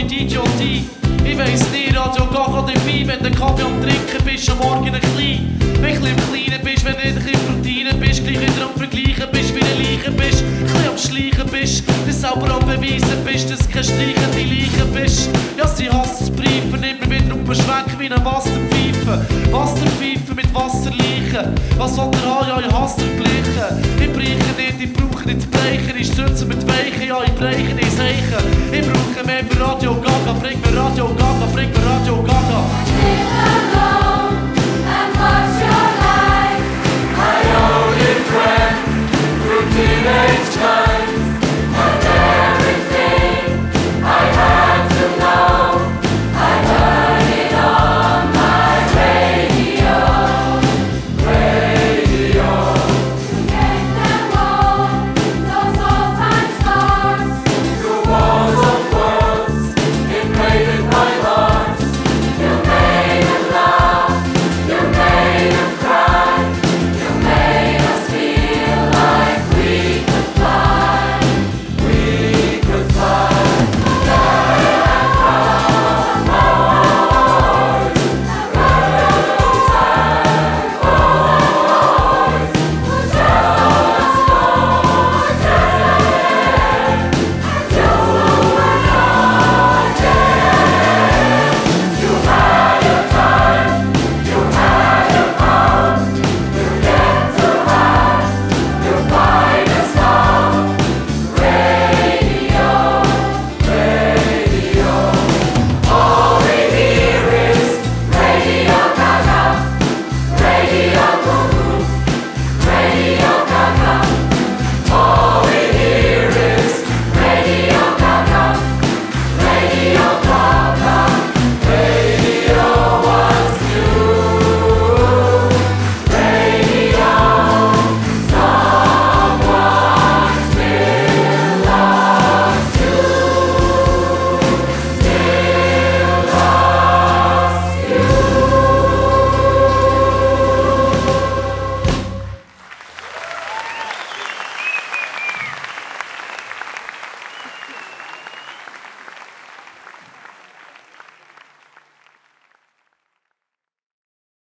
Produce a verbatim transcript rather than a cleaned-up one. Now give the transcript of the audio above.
D J D. Ich weiss nicht, Radio Gaga oder Wein, wenn du Kaffee am Trinken bist, am Morgen ein klein. Wenn du ein Kleiner bist, wenn du nicht ein bisschen Routine bist, gleich wieder am Vergleichen bist, wie ein Leichen bist, ein bisschen am Schleichen bist, dir selber am Beweisen bist, dass du kein streichende Leiche bist. Ja, sie hasst Briefen, immer wieder um Schwenk wie eine Wasserpfeife. Wasserpfeife mit Wasserleichen. Was soll der haben? Ja, ich hasse den Gleichen. Ich breiche nicht, ich brauche nicht zu brechen, ich stütze mit Weichen, ja, ich breche nicht Seichen. Ich brauche mehr für Radio Gaga, bring mir Radio Gaga, bring mir